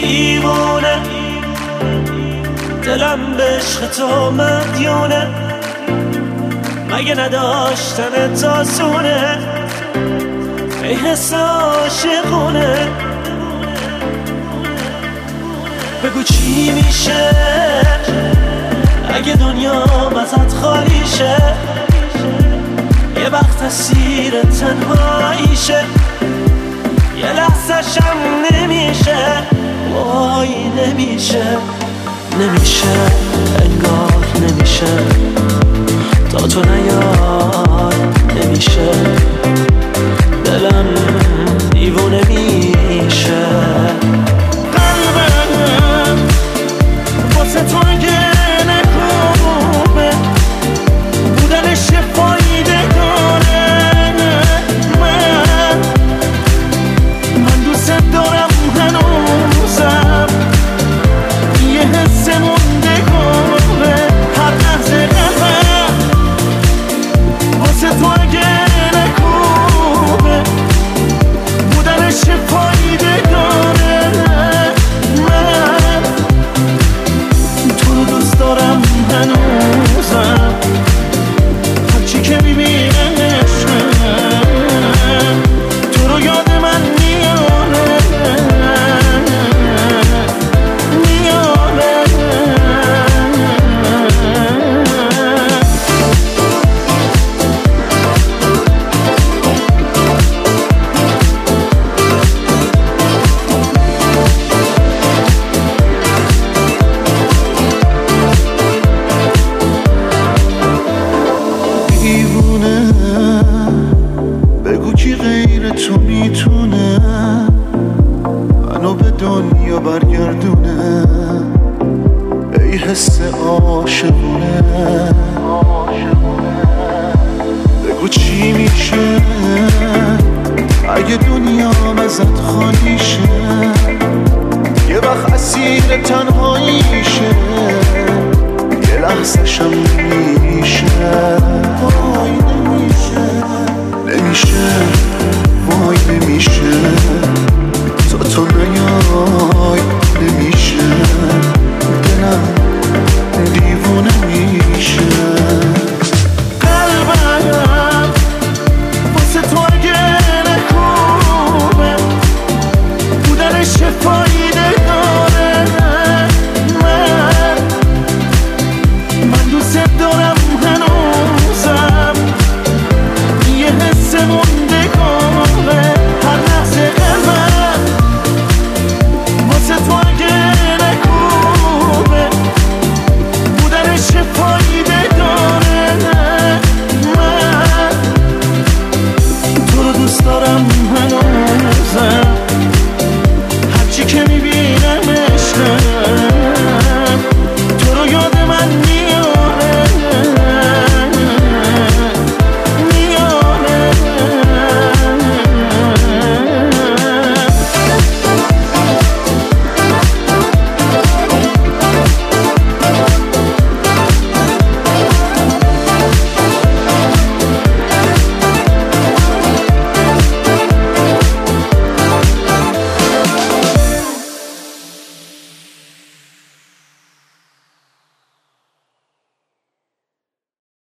دیوونه، دلم به عشق تو مدیونه، مگه نداشتن تاسونه، ای حس عاشقونه. بگو چی میشه اگه دنیا ازت خالی شه، یه وقت اسیر تنهاییشه، یه لحظه شم نمیشه، وای نمیشه، نمیشه انگار نمیشه، تا تو نیای نمیشه، دلم دیوونه میشه. قلبم واسه تو اگه نکوبه بودنش فایده داره، من دوست دارم هنوزم، یه حس موندگاره هر لحظه قلبم واسه تو اگه نکوبه بودنش فایده داره، من تو رو دوست دارم هنوزم، هرچی که میبینمشم تو رو یاد من میاره، میاره. دیوونه، بگو کی غیر تو میتونه منو به دنیا برگردونه، ای حس عاشقونه. بگو چی میشه اگه دنیا ازت خالی شه، یه وقت اسیر تنهاییشه، یه لحظه شم نمیشه، وای نمیشه، نمیشه، وای نمیشه، تا نیای نمیشه، دلم دیوونه میشه. قلبم واسه تو اگه نکوبه بودنش فایده